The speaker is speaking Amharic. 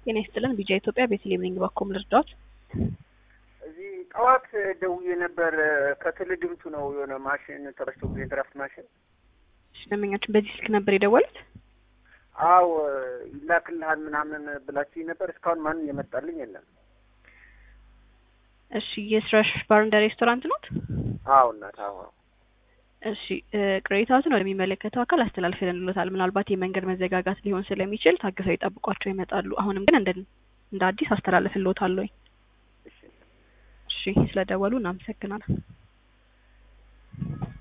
ጤና ይስጥልን ቢጃ ኢትዮጵያ ቤተልሔም ነኝ ባኮም ልርዳት እዚህ ጠዋት ደውዬ ነበር ከትልድምቱ ነው የሆነ ማሽን ተበስቶ የድራፍት ማሽን ደንበኛችን በዚህ ስልክ ነበር የደወሉት አው ይላክልሃል ምናምን ብላችሁ ነበር እስካሁን ማን የመጣልኝ የለም እሺ የስራሽ ባር እንደ ሬስቶራንት ነው አው እናት አው እሺ ቅሬታውን ወደሚመለከተው አካል አስተላልፈንልዎታል ምናልባት የመንገድ መዘጋጋት ሊሆን ስለሚችል ታግሰው ይጠብቋቸው ይመጣሉ አሁንም ግን እንደ አዲስ አስተላልፈንልዎታል እሺ ስለደወሉ እናመሰግናለን